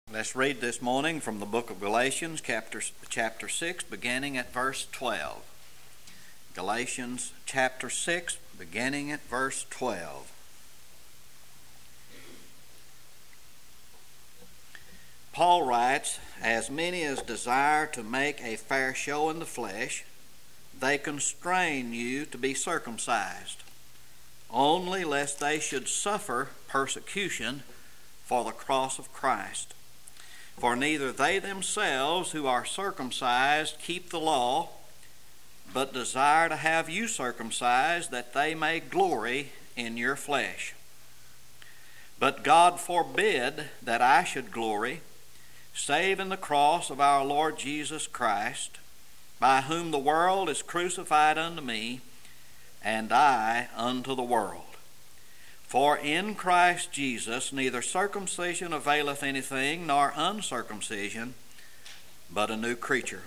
Let's read this morning from the book of Galatians, chapter 6, beginning at verse 12. Galatians chapter 6, beginning at verse 12. Paul writes, "As many as desire to make a fair show in the flesh, they constrain you to be circumcised, only lest they should suffer persecution for the cross of Christ. For neither they themselves who are circumcised keep the law, but desire to have you circumcised, that they may glory in your flesh. But God forbid that I should glory, save in the cross of our Lord Jesus Christ, by whom the world is crucified unto me, and I unto the world. For in Christ Jesus neither circumcision availeth anything, nor uncircumcision, but a new creature."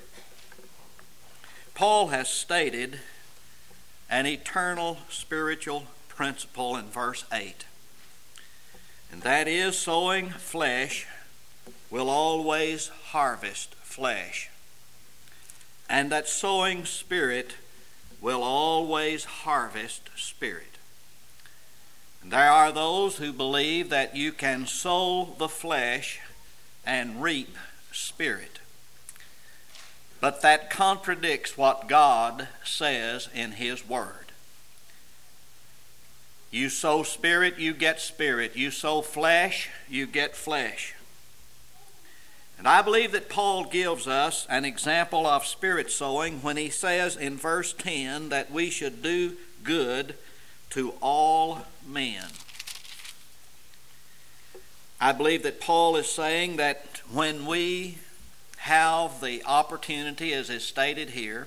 Paul has stated an eternal spiritual principle in verse 8. And that is, sowing flesh will always harvest flesh. And that sowing spirit will always harvest spirit. There are those who believe that you can sow the flesh and reap spirit. But that contradicts what God says in His Word. You sow spirit, you get spirit. You sow flesh, you get flesh. And I believe that Paul gives us an example of spirit sowing when he says in verse 10 that we should do good to all men. I believe that Paul is saying that when we have the opportunity, as is stated here,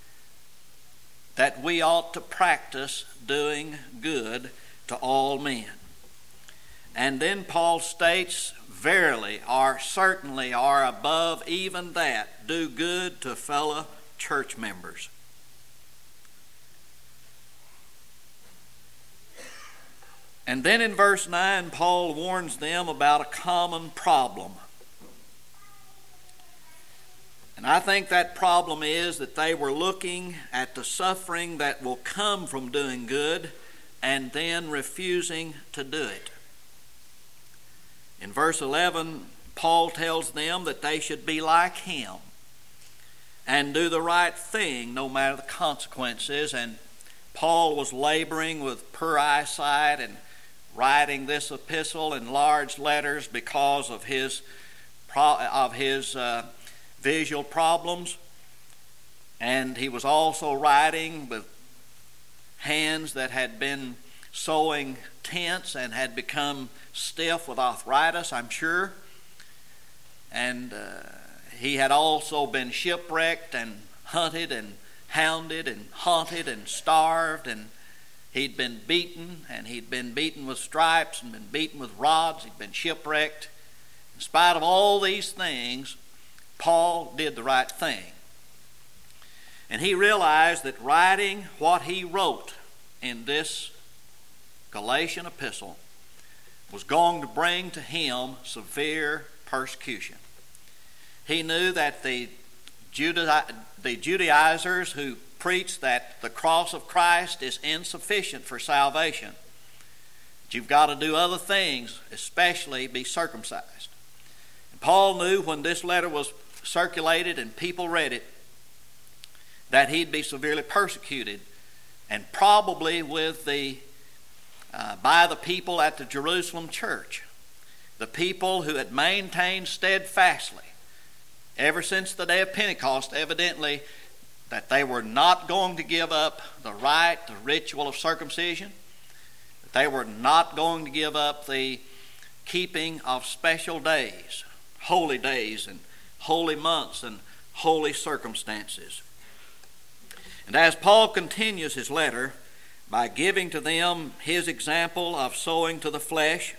that we ought to practice doing good to all men. And then Paul states, verily, or certainly, or above even that, do good to fellow church members. And then in verse 9, Paul warns them about a common problem. And I think that problem is that they were looking at the suffering that will come from doing good and then refusing to do it. In verse 11, Paul tells them that they should be like him and do the right thing no matter the consequences. And Paul was laboring with poor eyesight and writing this epistle in large letters because of his visual problems. And he was also writing with hands that had been sewing tents and had become stiff with arthritis, I'm sure. And he had also been shipwrecked and hunted and hounded and haunted and starved, and he'd been beaten, and he'd been beaten with stripes and been beaten with rods. He'd been shipwrecked. In spite of all these things, Paul did the right thing. And he realized that writing what he wrote in this Galatian epistle was going to bring to him severe persecution. He knew that the Judaizers who preached that the cross of Christ is insufficient for salvation, that you've got to do other things, especially be circumcised. And Paul knew when this letter was circulated and people read it that he'd be severely persecuted, and probably with by the people at the Jerusalem church, the people who had maintained steadfastly ever since the day of Pentecost, evidently, that they were not going to give up the ritual of circumcision, that they were not going to give up the keeping of special days, and holy months and holy circumstances. And as Paul continues his letter by giving to them his example of sowing to the flesh,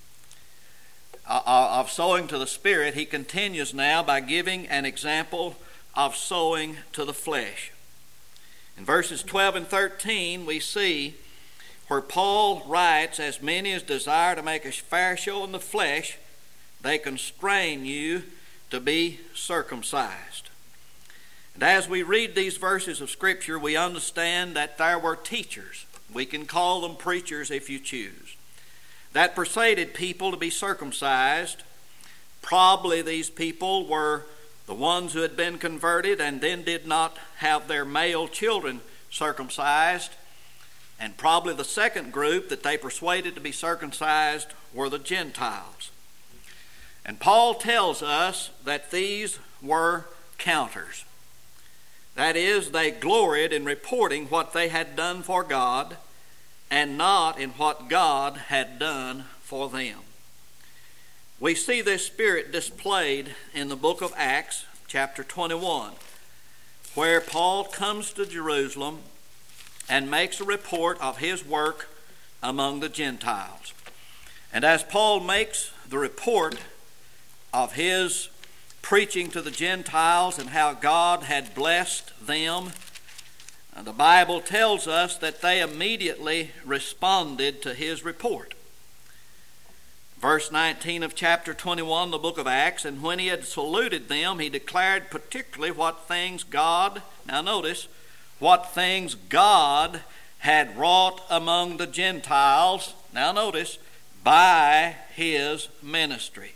of sowing to the spirit, he continues now by giving an example of sowing to the flesh. In verses 12 and 13, we see where Paul writes, "As many as desire to make a fair show in the flesh, they constrain you to be circumcised. And as we read these verses of Scripture, we understand that there were teachers, we can call them preachers if you choose, that persuaded people to be circumcised. Probably these people were the ones who had been converted and then did not have their male children circumcised. And probably the second group that they persuaded to be circumcised were the Gentiles. And Paul tells us that these were counters. That is, they gloried in reporting what they had done for God and not in what God had done for them. We see this spirit displayed in the book of Acts, chapter 21, where Paul comes to Jerusalem and makes a report of his work among the Gentiles. And as Paul makes the report of his preaching to the Gentiles and how God had blessed them, the Bible tells us that they immediately responded to his report. Verse 19 of chapter 21, the book of Acts, and when he had saluted them, he declared particularly what things God, now notice, what things God had wrought among the Gentiles, now notice, by his ministry.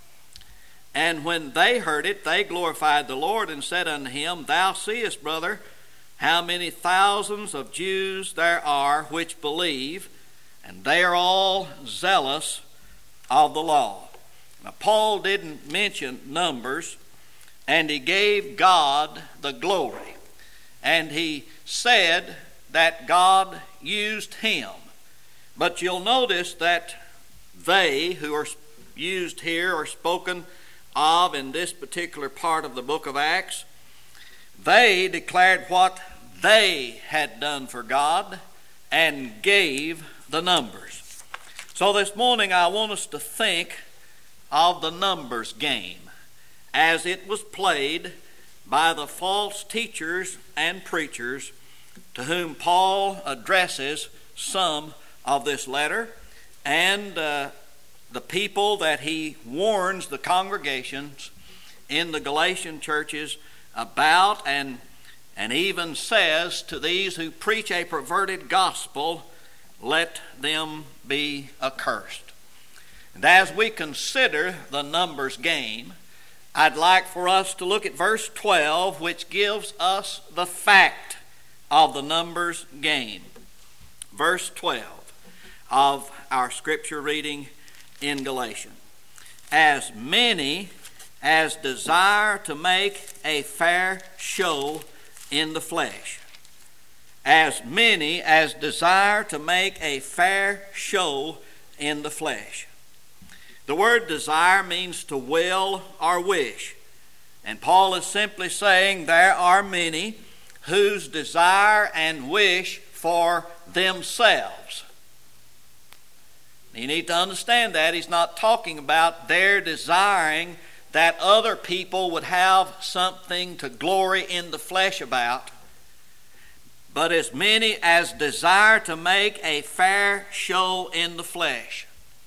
And when they heard it, they glorified the Lord and said unto him, Thou seest, brother, how many thousands of Jews there are which believe, and they are all zealous of the law. Now, Paul didn't mention numbers, and he gave God the glory. And he said that God used him. But you'll notice that they who are used here or spoken of in this particular part of the book of Acts, they declared what they had done for God and gave the numbers. So this morning I want us to think of the numbers game as it was played by the false teachers and preachers to whom Paul addresses some of this letter, and the people that he warns the congregations in the Galatian churches about, and even says to these who preach a perverted gospel, let them be accursed. And as we consider the numbers game, I'd like for us to look at verse 12, which gives us the fact of the numbers game. Verse 12 of our scripture reading in Galatians. As many as desire to make a fair show in the flesh. As many as desire to make a fair show in the flesh. The word desire means to will or wish. And Paul is simply saying there are many whose desire and wish for themselves. You need to understand that. He's not talking about their desiring that other people would have something to glory in the flesh about, but as many as desire to make a fair show in the flesh.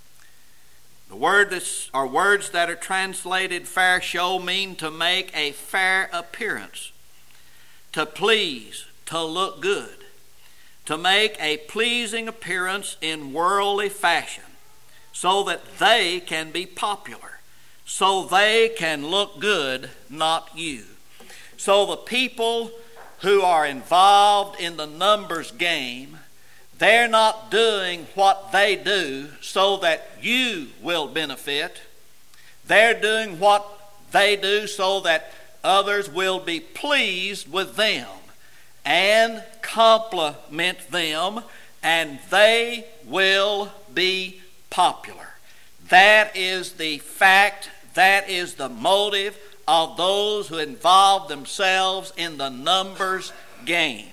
The words that are translated fair show mean to make a fair appearance, to please, to look good, to make a pleasing appearance in worldly fashion, so that they can be popular, so they can look good, not you. So the people who are involved in the numbers game, they're not doing what they do so that you will benefit. They're doing what they do so that others will be pleased with them and compliment them, and they will be popular. That is the fact, that is the motive of those who involve themselves in the numbers game.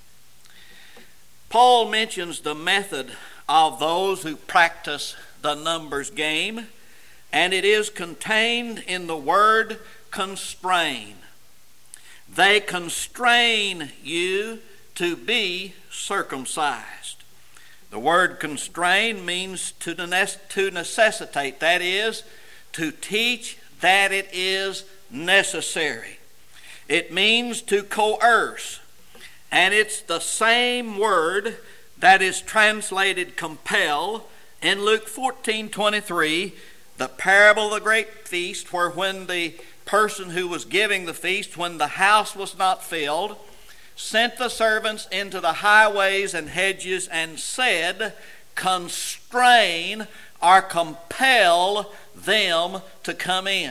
Paul mentions the method of those who practice the numbers game, and it is contained in the word constrain. They constrain you to be circumcised. The word constrain means to necessitate, that is, to teach that it is necessary. It means to coerce, and it's the same word that is translated compel in Luke 14:23, the parable of the great feast, where when the person who was giving the feast, when the house was not filled, sent the servants into the highways and hedges and said, constrain or compel them to come in.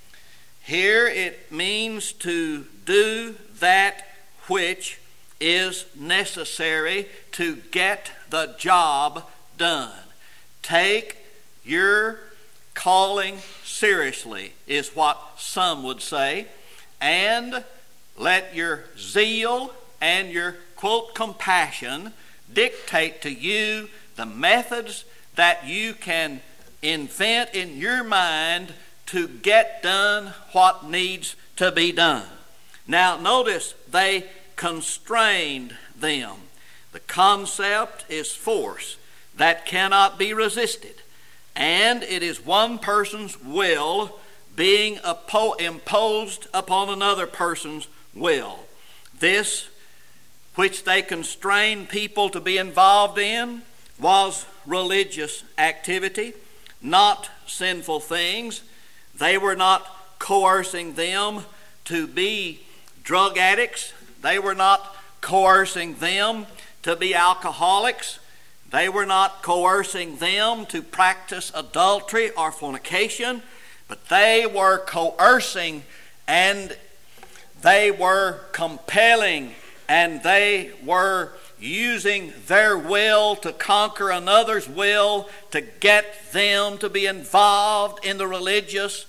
Here it means to do that which is necessary to get the job done. Take your calling seriously, is what some would say, and let your zeal and your, quote, compassion dictate to you the methods that you can invent in your mind to get done what needs to be done. Now notice, they constrained them. The concept is force that cannot be resisted, and it is one person's will being imposed upon another person's will. This which they constrained people to be involved in was religious activity, not sinful things. They were not coercing them to be drug addicts. They were not coercing them to be alcoholics. They were not coercing them to practice adultery or fornication, but they were coercing, and they were compelling, and they were using their will to conquer another's will to get them to be involved in the religious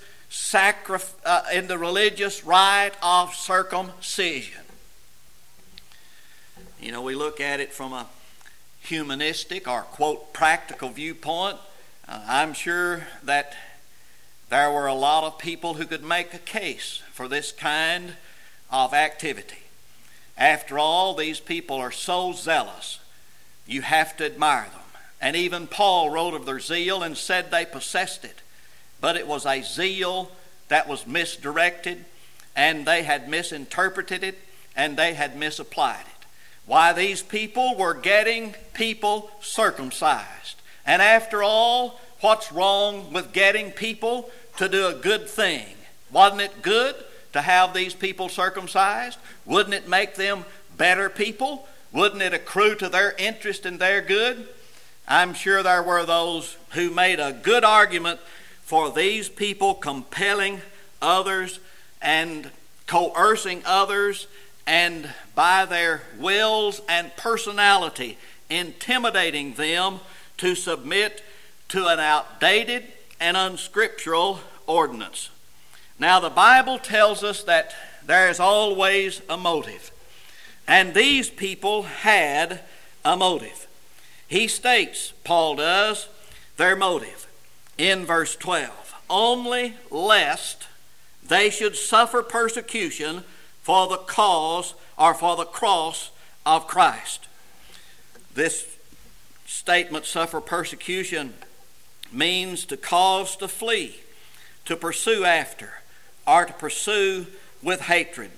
rite of circumcision. You know, we look at it from a humanistic or, quote, practical viewpoint. I'm sure that there were a lot of people who could make a case for this kind of activity. After all, these people are so zealous, you have to admire them. And even Paul wrote of their zeal and said they possessed it. But it was a zeal that was misdirected, and they had misinterpreted it, and they had misapplied it. Why, these people were getting people circumcised. And after all, what's wrong with getting people to do a good thing? Wasn't it good to have these people circumcised? Wouldn't it make them better people? Wouldn't it accrue to their interest and their good? I'm sure there were those who made a good argument for these people compelling others and coercing others, and by their wills and personality intimidating them to submit to an outdated and unscriptural ordinance. Now, the Bible tells us that there is always a motive, and these people had a motive. He states, Paul does, their motive in verse 12, only lest they should suffer persecution for the cause or for the cross of Christ. This statement, suffer persecution, means to cause to flee, to pursue after, or to pursue with hatred.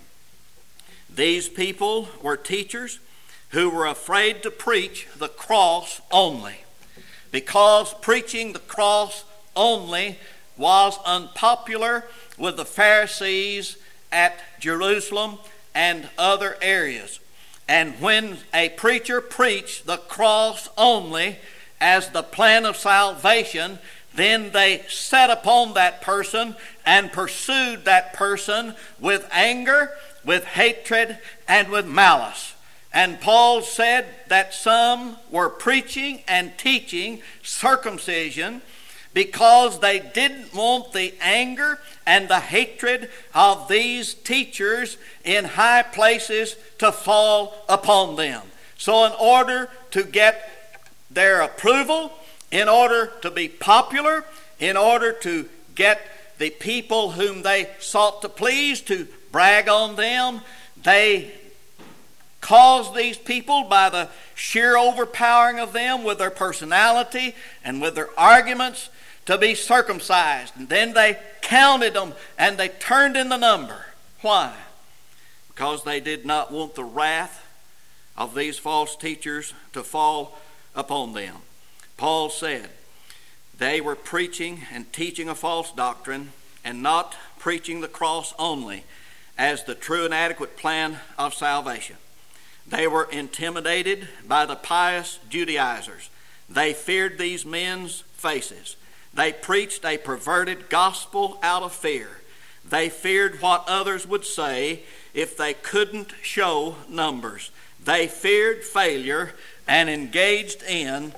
These people were teachers who were afraid to preach the cross only, because preaching the cross only was unpopular with the Pharisees at Jerusalem and other areas. And when a preacher preached the cross only as the plan of salvation, then they set upon that person and pursued that person with anger, with hatred, and with malice. And Paul said that some were preaching and teaching circumcision because they didn't want the anger and the hatred of these teachers in high places to fall upon them. So in order to get their approval, in order to be popular, in order to get the people whom they sought to please to brag on them, they caused these people, by the sheer overpowering of them with their personality and with their arguments, to be circumcised. And then they counted them and they turned in the number. Why? Because they did not want the wrath of these false teachers to fall upon them. Paul said they were preaching and teaching a false doctrine and not preaching the cross only as the true and adequate plan of salvation. They were intimidated by the pious Judaizers. They feared these men's faces. They preached a perverted gospel out of fear. They feared what others would say if they couldn't show numbers. They feared failure and engaged in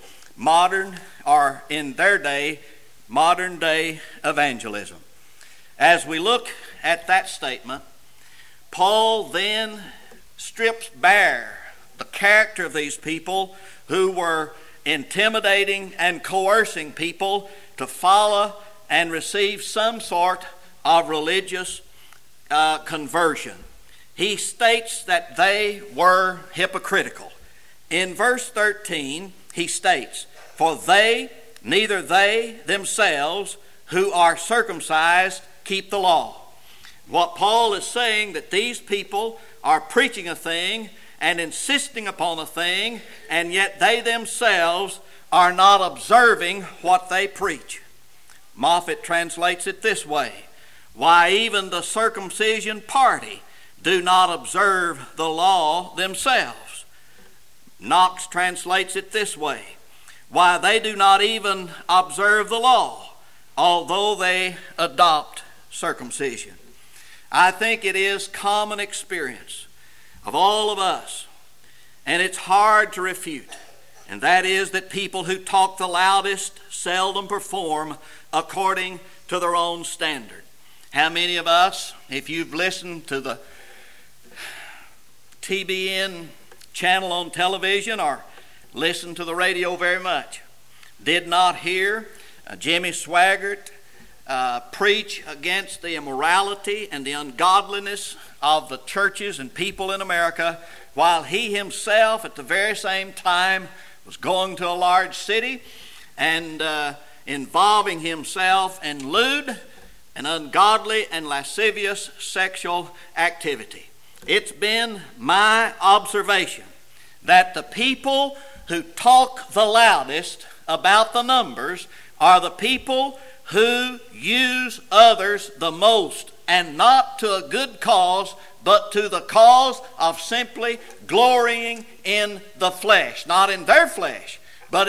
in their day, modern day evangelism. As we look at that statement, Paul then strips bare the character of these people who were intimidating and coercing people to follow and receive some sort of religious conversion. He states that they were hypocritical. In verse 13, he states, "For neither they themselves who are circumcised keep the law." What Paul is saying, that these people are preaching a thing and insisting upon a thing, and yet they themselves are not observing what they preach. Moffat translates it this way: "Why, even the circumcision party do not observe the law themselves." Knox translates it this way: "Why, they do not even observe the law, although they adopt circumcision." I think it is common experience of all of us, and it's hard to refute, and that is that people who talk the loudest seldom perform according to their own standard. How many of us, if you've listened to the TBN channel on television or listened to the radio very much, did not hear Jimmy Swaggart preach against the immorality and the ungodliness of the churches and people in America, while he himself at the very same time was going to a large city and involving himself in lewd and ungodly and lascivious sexual activity. It's been my observation that the people who talk the loudest about the numbers are the people who use others the most, and not to a good cause, but to the cause of simply glorying in the flesh. Not in their flesh, but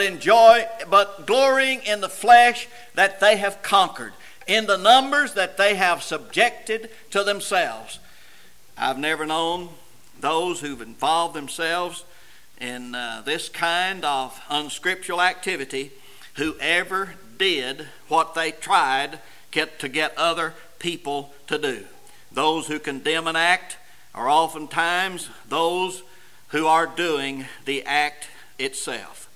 glorying in the flesh that they have conquered, in the numbers that they have subjected to themselves. I've never known those who've involved themselves in this kind of unscriptural activity who ever did what they tried to get other people to do. Those who condemn an act are oftentimes those who are doing the act itself.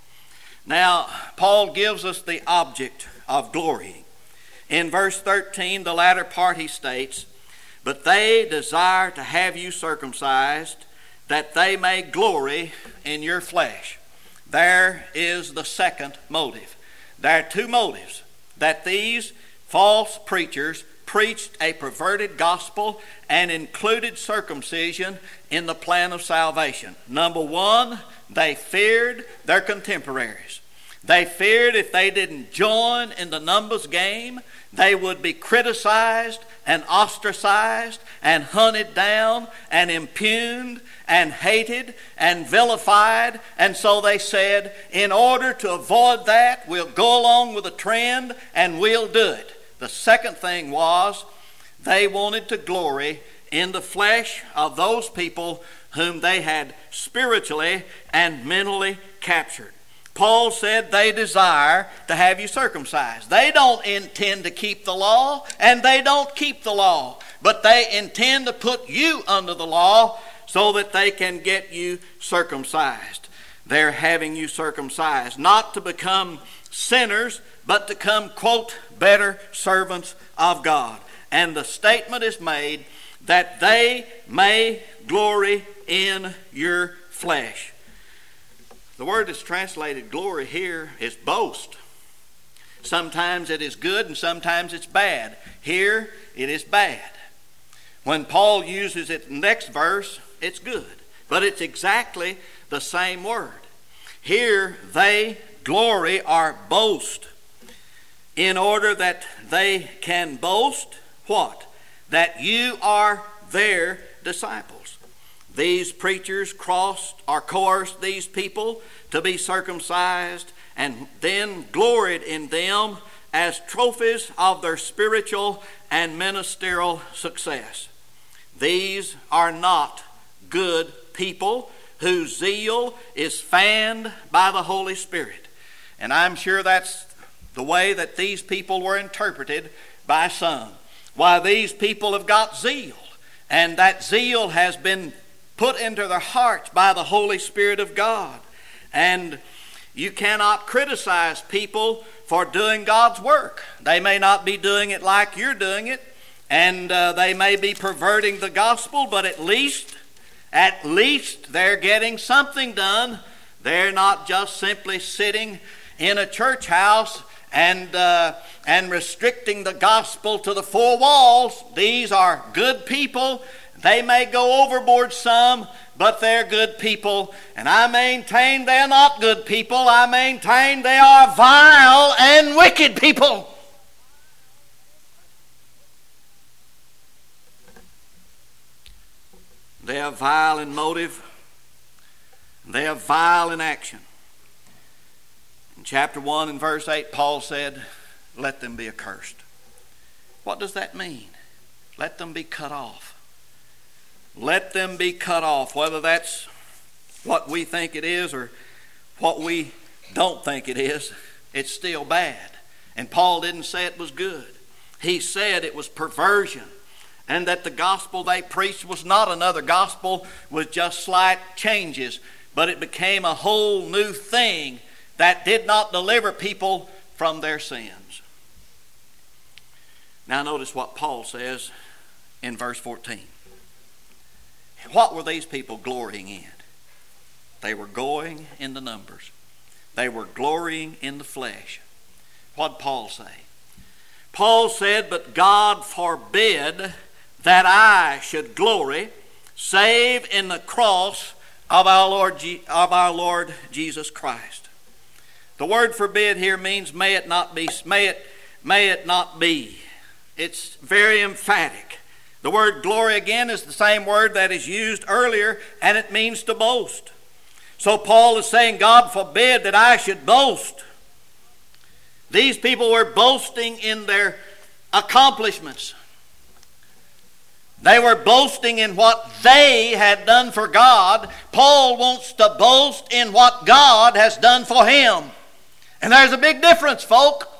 Now, Paul gives us the object of glorying. In verse 13, the latter part, he states, "But they desire to have you circumcised, that they may glory in your flesh." There is the second motive. There are two motives: that these false preachers preached a perverted gospel and included circumcision in the plan of salvation. Number one, they feared their contemporaries. They feared if they didn't join in the numbers game, they would be criticized and ostracized and hunted down and impugned and hated and vilified. And so they said, in order to avoid that, we'll go along with the trend and we'll do it. The second thing was, they wanted to glory in the flesh of those people whom they had spiritually and mentally captured. Paul said they desire to have you circumcised. They don't intend to keep the law, and they don't keep the law, but they intend to put you under the law so that they can get you circumcised. They're having you circumcised, not to become sinners, but to become, quote, better servants of God. And the statement is made that they may glory in your flesh. The word that's translated glory here is boast. Sometimes it is good and sometimes it's bad. Here it is bad. When Paul uses it in the next verse, it's good. But it's exactly the same word. Here they glory or boast in order that they can boast what? That you are their disciples. These preachers coerced these people to be circumcised and then gloried in them as trophies of their spiritual and ministerial success. These are not good people whose zeal is fanned by the Holy Spirit. And I'm sure that's the way that these people were interpreted by some. Why, these people have got zeal, and that zeal has been put into their hearts by the Holy Spirit of God. And you cannot criticize people for doing God's work. They may not be doing it like you're doing it, and they may be perverting the gospel, but at least they're getting something done. They're not just simply sitting in a church house and restricting the gospel to the four walls. These are good people. They may go overboard some, but they're good people. And I maintain they're not good people. I maintain they are vile and wicked people. They are vile in motive. They are vile in action. In chapter 1 and verse 8, Paul said, let them be accursed. What does that mean? Let them be cut off. Let them be cut off. Whether that's what we think it is or what we don't think it is, it's still bad. And Paul didn't say it was good. He said it was perversion, and that the gospel they preached was not another gospel with just slight changes, but it became a whole new thing that did not deliver people from their sins. Now notice what Paul says in verse 14. What were these people glorying in? They were going in the numbers. They were glorying in the flesh. What did Paul say? Paul said, but God forbid that I should glory save in the cross of our Lord Jesus Christ. The word forbid here means may it not be. May it not be. It's very emphatic. The word glory again is the same word that is used earlier, and it means to boast. So Paul is saying, God forbid that I should boast. These people were boasting in their accomplishments. They were boasting in what they had done for God. Paul wants to boast in what God has done for him. And there's a big difference, folk.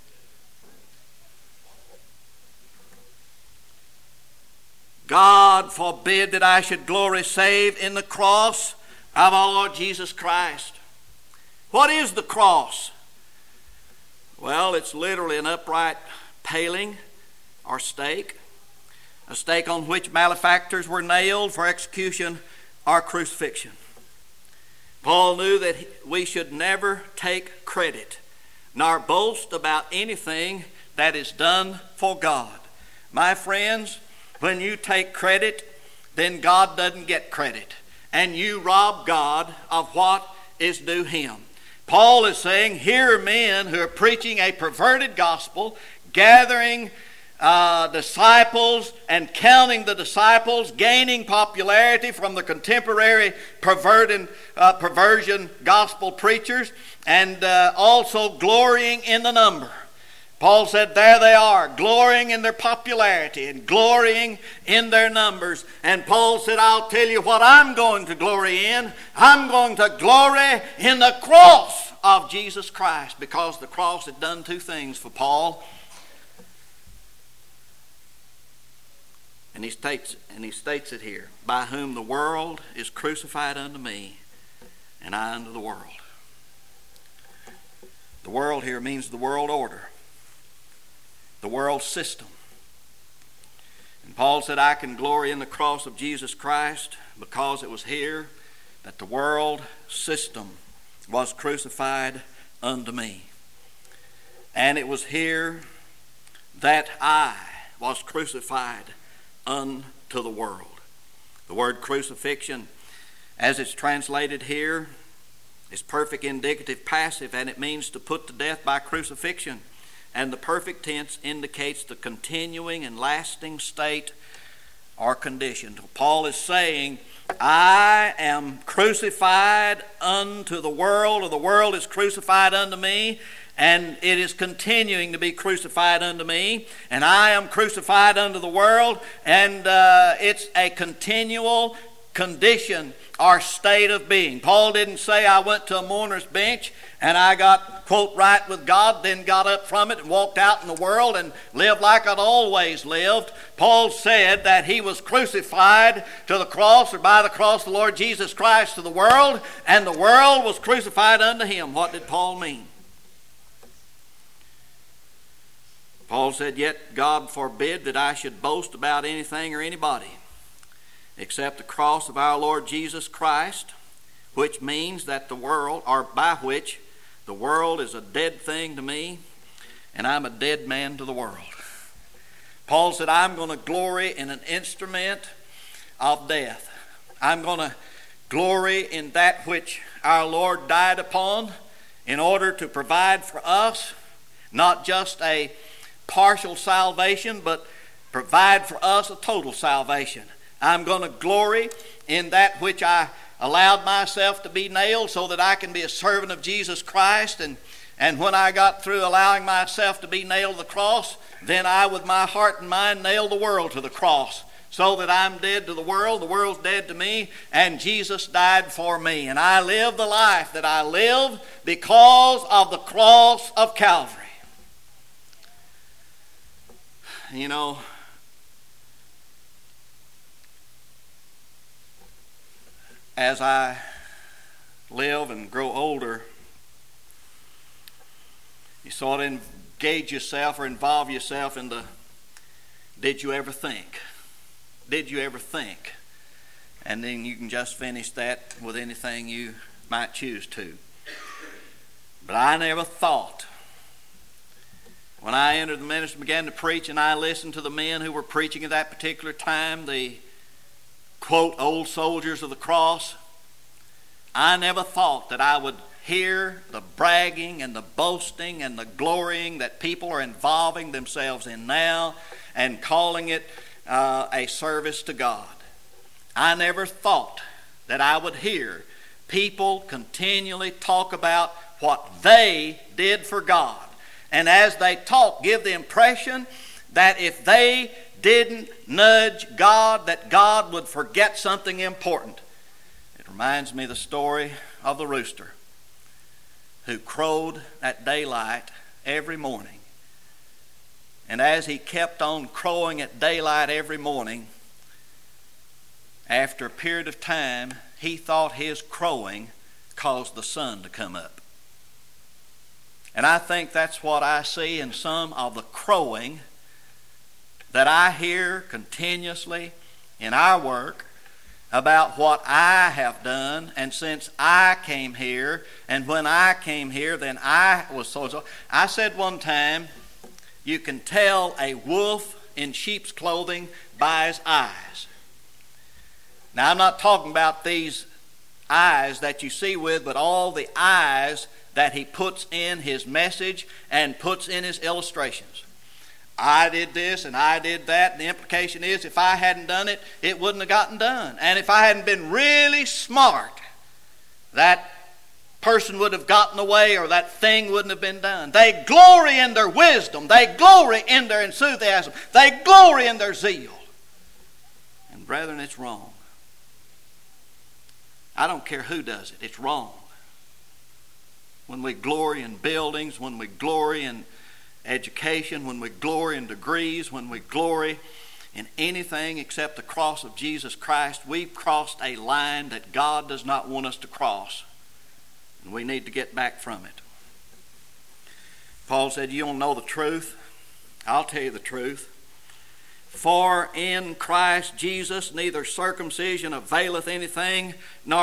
God forbid that I should glory save in the cross of our Lord Jesus Christ. What is the cross? Well, it's literally an upright paling or stake, a stake on which malefactors were nailed for execution or crucifixion. Paul knew that we should never take credit nor boast about anything that is done for God. My friends, when you take credit, then God doesn't get credit, and you rob God of what is due him. Paul is saying, here are men who are preaching a perverted gospel, gathering disciples and counting the disciples, gaining popularity from the contemporary perversion gospel preachers, and also glorying in the number. Paul said, there they are, glorying in their popularity and glorying in their numbers. And Paul said, I'll tell you what I'm going to glory in. I'm going to glory in the cross of Jesus Christ, because the cross had done two things for Paul. And he states it here, by whom the world is crucified unto me, and I unto the world. The world here means the world order, the world system. And Paul said, I can glory in the cross of Jesus Christ because it was here that the world system was crucified unto me. And it was here that I was crucified unto the world. The word crucifixion, as it's translated here, is perfect indicative passive, and it means to put to death by crucifixion. And the perfect tense indicates the continuing and lasting state or condition. Paul is saying, I am crucified unto the world, or the world is crucified unto me, and it is continuing to be crucified unto me, and I am crucified unto the world, and it's a continual condition or state of being. Paul didn't say, I went to a mourner's bench and I got, quote, right with God, then got up from it and walked out in the world and lived like I'd always lived. Paul said that he was crucified to the cross, or by the cross of the Lord Jesus Christ, to the world, and the world was crucified unto him. What did Paul mean? Paul said, yet God forbid that I should boast about anything or anybody, except the cross of our Lord Jesus Christ, which means that the world, or by which the world is a dead thing to me, and I'm a dead man to the world. Paul said, I'm going to glory in an instrument of death. I'm going to glory in that which our Lord died upon in order to provide for us, not just a partial salvation, but provide for us a total salvation. I'm going to glory in that which I allowed myself to be nailed so that I can be a servant of Jesus Christ. And when I got through allowing myself to be nailed to the cross, then I, with my heart and mind, nailed the world to the cross so that I'm dead to the world's dead to me, and Jesus died for me. And I live the life that I live because of the cross of Calvary. You know, as I live and grow older, you sort of engage yourself or involve yourself in the did you ever think? Did you ever think? And then you can just finish that with anything you might choose to. But I never thought. When I entered the ministry and began to preach, and I listened to the men who were preaching at that particular time, the, quote, old soldiers of the cross, I never thought that I would hear the bragging and the boasting and the glorying that people are involving themselves in now and calling it a service to God. I never thought that I would hear people continually talk about what they did for God. And as they talk, give the impression that if they didn't nudge God, that God would forget something important. It reminds me of the story of the rooster who crowed at daylight every morning. And as he kept on crowing at daylight every morning, after a period of time, he thought his crowing caused the sun to come up. And I think that's what I see in some of the crowing that I hear continuously in our work about what I have done, and since I came here, and when I came here, then I was so. I said one time, you can tell a wolf in sheep's clothing by his eyes. Now, I'm not talking about these eyes that you see with, but all the eyes that he puts in his message and puts in his illustrations. I did this and I did that, and the implication is if I hadn't done it, it wouldn't have gotten done. And if I hadn't been really smart, that person would have gotten away, or that thing wouldn't have been done. They glory in their wisdom. They glory in their enthusiasm. They glory in their zeal. And brethren, it's wrong. I don't care who does it. It's wrong. When we glory in buildings, when we glory in education, when we glory in degrees, when we glory in anything except the cross of Jesus Christ, we've crossed a line that God does not want us to cross. And we need to get back from it. Paul said, you don't know the truth? I'll tell you the truth. For in Christ Jesus neither circumcision availeth anything, nor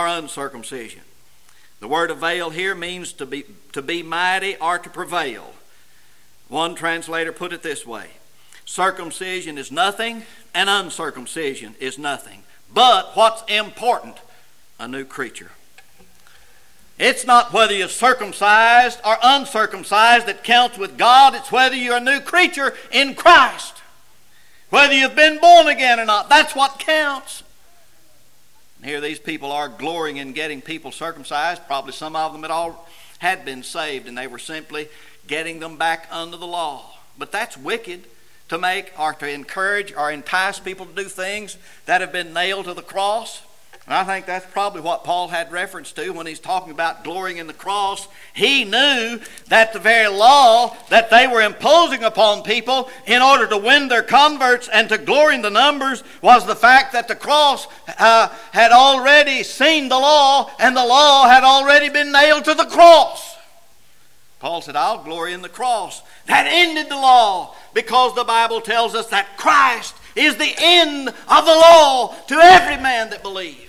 uncircumcision. The word avail here means to be mighty or to prevail. One translator put it this way: circumcision is nothing and uncircumcision is nothing. But what's important? A new creature. It's not whether you're circumcised or uncircumcised that counts with God. It's whether you're a new creature in Christ. Whether you've been born again or not. That's what counts. And here these people are glorying in getting people circumcised. Probably some of them had been saved, and they were simply getting them back under the law. But that's wicked, to make or to encourage or entice people to do things that have been nailed to the cross. And I think that's probably what Paul had reference to when he's talking about glorying in the cross. He knew that the very law that they were imposing upon people in order to win their converts and to glory in the numbers was the fact that the cross had already seen the law, and the law had already been nailed to the cross. Paul said, I'll glory in the cross. That ended the law, because the Bible tells us that Christ is the end of the law to every man that believes.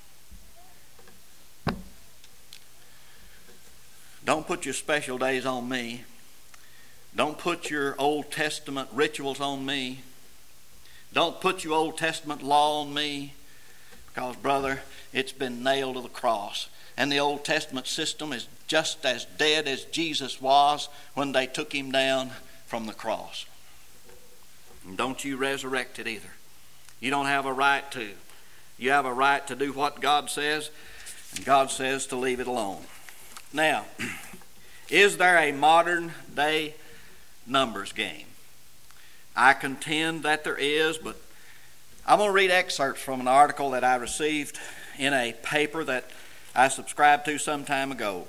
Don't put your special days on me. Don't put your Old Testament rituals on me. Don't put your Old Testament law on me. Because, brother, it's been nailed to the cross. And the Old Testament system is just as dead as Jesus was when they took him down from the cross. And don't you resurrect it either. You don't have a right to. You have a right to do what God says, and God says to leave it alone. Now, is there a modern day numbers game? I contend that there is, but I'm going to read excerpts from an article that I received in a paper that I subscribed to some time ago.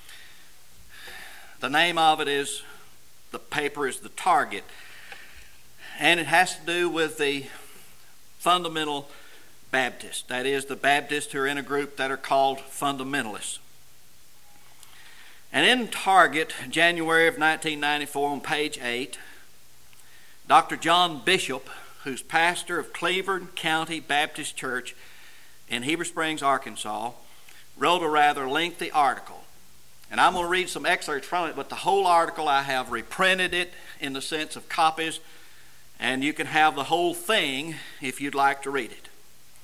The name of it is, the paper is The Target, and it has to do with the fundamental Baptists. That is, the Baptists who are in a group that are called fundamentalists. And in Target, January of 1994, on page 8, Dr. John Bishop, who's pastor of Cleveland County Baptist Church in Heber Springs, Arkansas, wrote a rather lengthy article. And I'm going to read some excerpts from it, but the whole article, I have reprinted it in the sense of copies, and you can have the whole thing if you'd like to read it.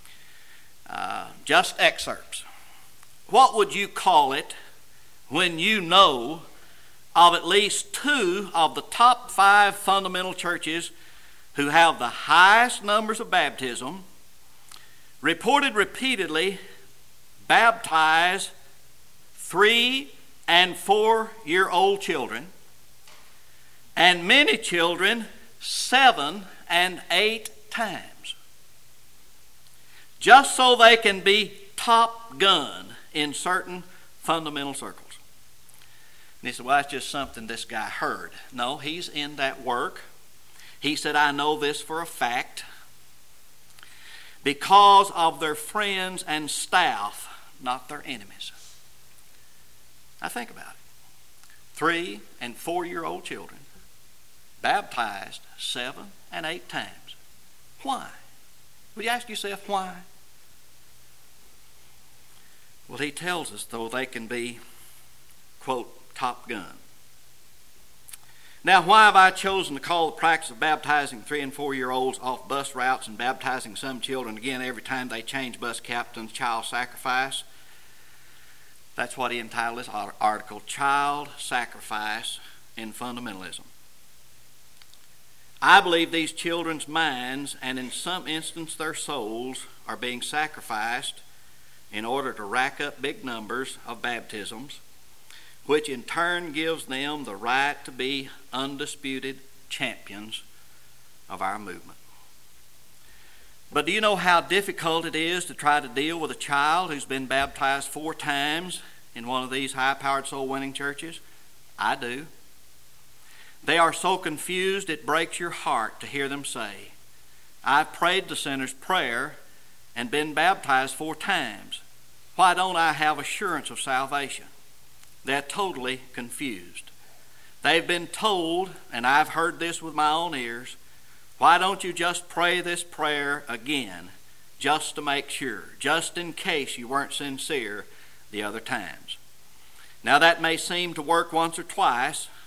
Just excerpts. What would you call it when you know of at least 2 of the top 5 fundamental churches who have the highest numbers of baptism, reported repeatedly baptize 3- and 4-year-old children, and many children 7 and 8 times, just so they can be top gun in certain fundamental circles? And he said, well, that's just something this guy heard. No, he's in that work. He said, I know this for a fact because of their friends and staff, not their enemies. Now think about it. 3- and 4-year-old children baptized 7 and 8 times. Why? Would you ask yourself why? Well, he tells us, though, they can be, quote, top gun. Now, why have I chosen to call the practice of baptizing 3- and 4-year-olds off bus routes and baptizing some children again every time they change bus captains child sacrifice? That's what he entitled his article, Child Sacrifice in Fundamentalism. I believe these children's minds, and in some instance their souls, are being sacrificed in order to rack up big numbers of baptisms, which in turn gives them the right to be undisputed champions of our movement. But do you know how difficult it is to try to deal with a child who's been baptized 4 times in one of these high-powered soul-winning churches? I do. They are so confused it breaks your heart to hear them say, I've prayed the sinner's prayer and been baptized 4 times. Why don't I have assurance of salvation? They're totally confused. They've been told, and I've heard this with my own ears, why don't you just pray this prayer again, just to make sure, just in case you weren't sincere the other times. Now that may seem to work once or twice,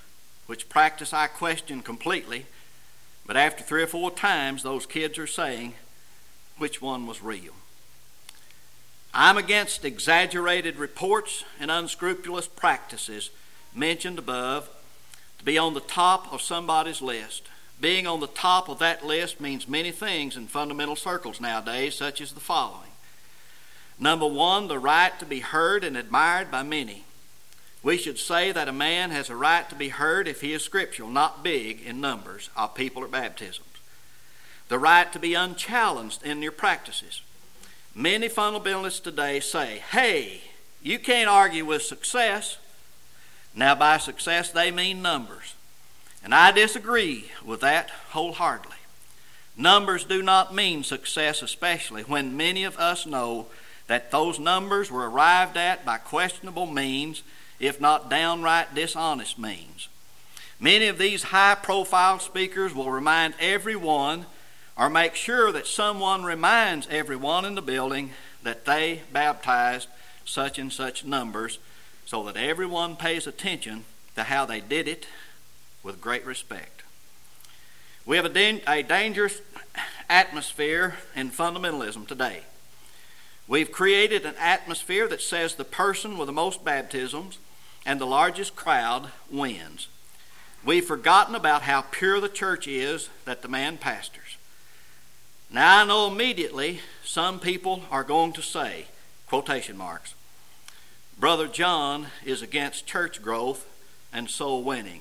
which practice I question completely, but after 3 or 4 times, those kids are saying which one was real. I'm against exaggerated reports and unscrupulous practices mentioned above to be on the top of somebody's list. Being on the top of that list means many things in fundamental circles nowadays, such as the following. Number 1, the right to be heard and admired by many. We should say that a man has a right to be heard if he is scriptural, not big in numbers of people at baptisms. The right to be unchallenged in your practices. Many fundamentalists today say, hey, you can't argue with success. Now, by success, they mean numbers. And I disagree with that wholeheartedly. Numbers do not mean success, especially when many of us know that those numbers were arrived at by questionable means, if not downright dishonest means. Many of these high-profile speakers will remind everyone or make sure that someone reminds everyone in the building that they baptized such and such numbers so that everyone pays attention to how they did it with great respect. We have a dangerous atmosphere in fundamentalism today. We've created an atmosphere that says the person with the most baptisms and the largest crowd wins. We've forgotten about how pure the church is that the man pastors. Now I know immediately some people are going to say, quotation marks, Brother John is against church growth and soul winning.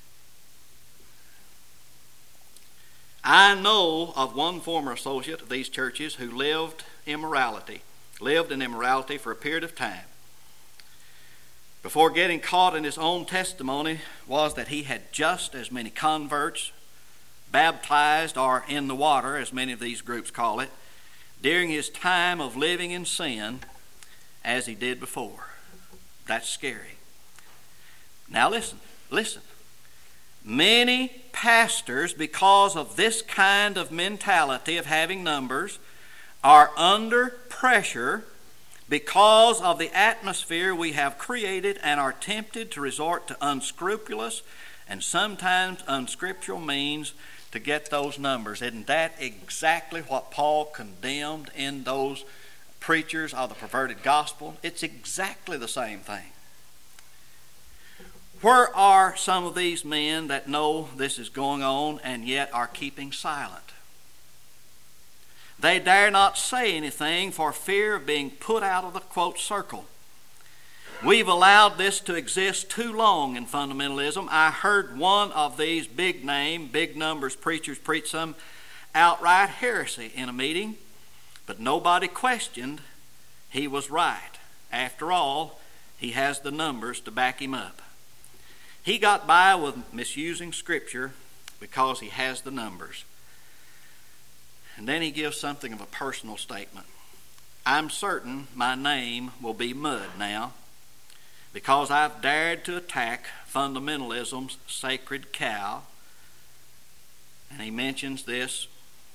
I know of one former associate of these churches who lived in immorality for a period of time. Before getting caught in his own testimony was that he had just as many converts, baptized or in the water, as many of these groups call it, during his time of living in sin as he did before. That's scary. Now listen. Many pastors, because of this kind of mentality of having numbers, are under pressure because of the atmosphere we have created and are tempted to resort to unscrupulous and sometimes unscriptural means to get those numbers. Isn't that exactly what Paul condemned in those preachers of the perverted gospel? It's exactly the same thing. Where are some of these men that know this is going on and yet are keeping silent? They dare not say anything for fear of being put out of the, quote, circle. We've allowed this to exist too long in fundamentalism. I heard one of these big numbers preachers preach some outright heresy in a meeting, but nobody questioned he was right. After all, he has the numbers to back him up. He got by with misusing Scripture because he has the numbers. And then he gives something of a personal statement. I'm certain my name will be mud now because I've dared to attack fundamentalism's sacred cow. And he mentions this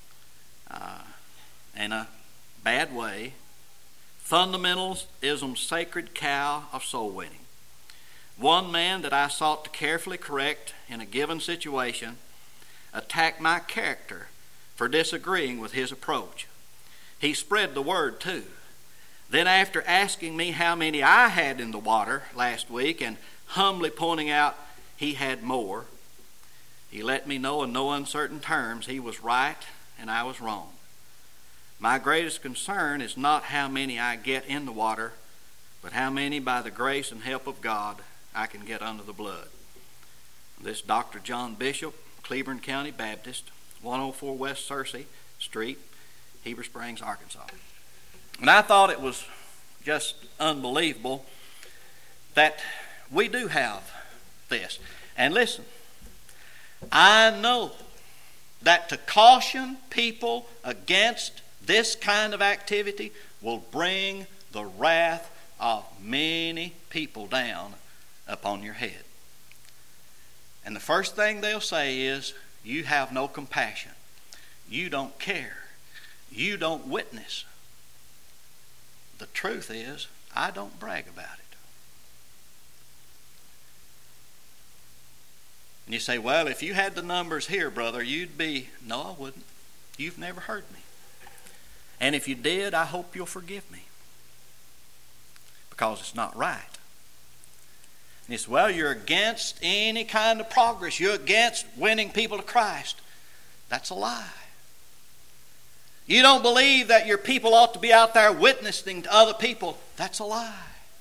in a bad way. Fundamentalism's sacred cow of soul winning. One man that I sought to carefully correct in a given situation attacked my character for disagreeing with his approach. He spread the word too. Then after asking me how many I had in the water last week and humbly pointing out he had more, he let me know in no uncertain terms he was right and I was wrong. My greatest concern is not how many I get in the water, but how many by the grace and help of God I can get under the blood. This Dr. John Bishop, Cleburne County Baptist, 104 West Searcy Street, Heber Springs, Arkansas. And I thought it was just unbelievable that we do have this. And listen, I know that to caution people against this kind of activity will bring the wrath of many people down upon your head. And the first thing they'll say is, you have no compassion. You don't care. You don't witness. The truth is, I don't brag about it. And you say, well, if you had the numbers here, brother, you'd be... No, I wouldn't. You've never heard me. And if you did, I hope you'll forgive me. Because it's not right. And it's, well, you're against any kind of progress. You're against winning people to Christ. That's a lie. You don't believe that your people ought to be out there witnessing to other people. That's a lie.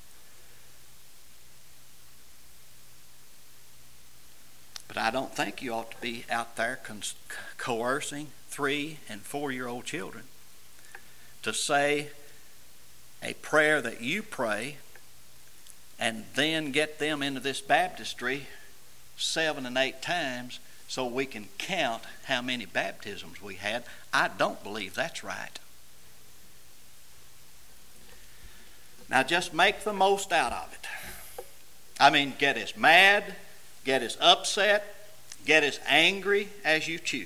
But I don't think you ought to be out there coercing 3- and 4-year-old children to say a prayer that you pray and then get them into this baptistry 7 and 8 times so we can count how many baptisms we had. I don't believe that's right. Now just make the most out of it. I mean, get as mad, get as upset, get as angry as you choose.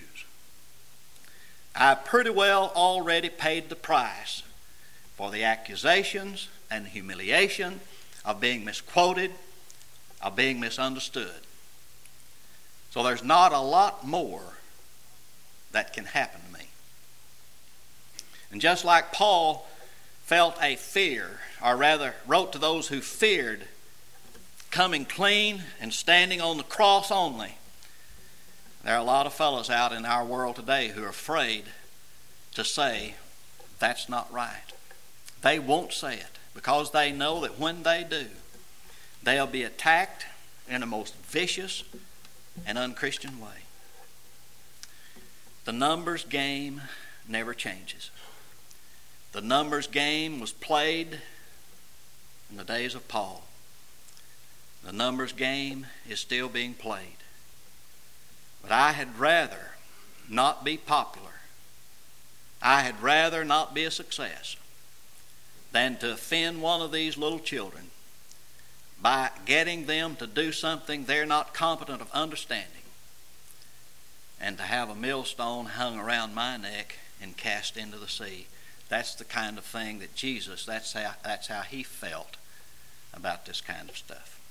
I've pretty well already paid the price for the accusations and humiliation of being misquoted, of being misunderstood. So there's not a lot more that can happen to me. And just like Paul felt a fear, or rather wrote to those who feared coming clean and standing on the cross only, there are a lot of fellows out in our world today who are afraid to say, that's not right. They won't say it because they know that when they do, they'll be attacked in the most vicious and unchristian way. The numbers game never changes. The numbers game was played in the days of Paul. The numbers game is still being played. But I had rather not be popular. I had rather not be a success than to offend one of these little children by getting them to do something they're not competent of understanding, and to have a millstone hung around my neck and cast into the sea. That's the kind of thing that Jesus, that's how he felt about this kind of stuff.